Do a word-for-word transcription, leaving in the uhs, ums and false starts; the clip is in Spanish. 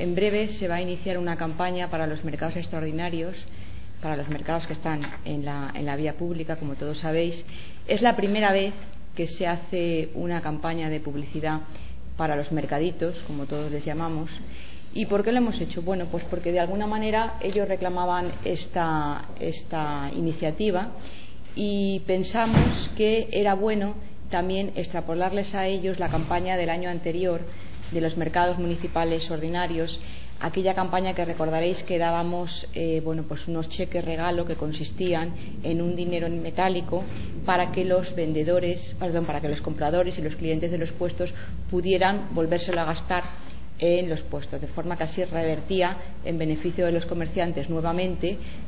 en breve se va a iniciar una campaña para los mercados extraordinarios, para los mercados que están en la, en la vía pública, como todos sabéis. Es la primera vez que se hace una campaña de publicidad para los mercaditos, como todos les llamamos. ¿Y por qué lo hemos hecho? Bueno, pues porque de alguna manera ellos reclamaban esta, esta iniciativa y pensamos que era bueno también extrapolarles a ellos la campaña del año anterior de los mercados municipales ordinarios, aquella campaña que recordaréis que dábamos eh, bueno, pues unos cheques regalo que consistían en un dinero en metálico para que los vendedores, perdón, para que los compradores y los clientes de los puestos pudieran volvérselo a gastar en los puestos, de forma que así revertía en beneficio de los comerciantes nuevamente